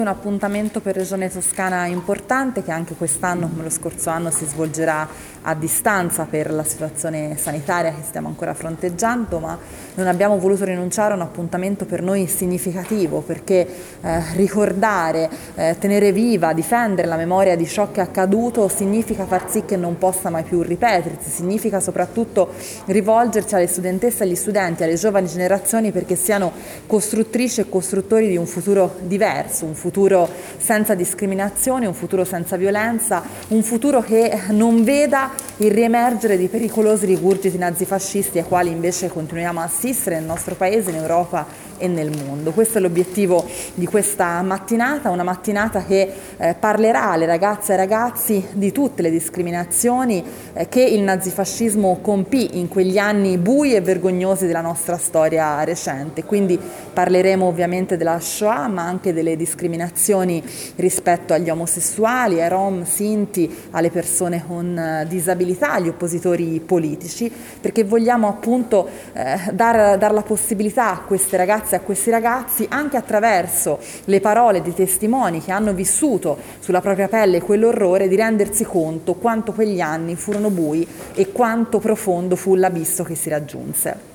Un appuntamento per Regione Toscana importante che anche quest'anno, come lo scorso anno, si svolgerà a distanza per la situazione sanitaria che stiamo ancora fronteggiando, ma non abbiamo voluto rinunciare a un appuntamento per noi significativo perché ricordare, tenere viva, difendere la memoria di ciò che è accaduto significa far sì che non possa mai più ripetersi, significa soprattutto rivolgerci alle studentesse, agli studenti, alle giovani generazioni perché siano costruttrici e costruttori di un futuro diverso, un futuro senza discriminazione, un futuro senza violenza, un futuro che non veda il riemergere di pericolosi rigurgiti nazifascisti ai quali invece continuiamo a assistere nel nostro paese, in Europa e nel mondo. Questo è l'obiettivo di questa mattinata, una mattinata che parlerà alle ragazze e ai ragazzi di tutte le discriminazioni che il nazifascismo compì in quegli anni bui e vergognosi della nostra storia recente. Quindi parleremo ovviamente della Shoah, ma anche delle discriminazioni rispetto agli omosessuali, ai rom, sinti, alle persone con disabilità, agli oppositori politici, perché vogliamo appunto dar la possibilità a queste ragazze e a questi ragazzi, anche attraverso le parole di testimoni che hanno vissuto sulla propria pelle quell'orrore, di rendersi conto quanto quegli anni furono bui e quanto profondo fu l'abisso che si raggiunse.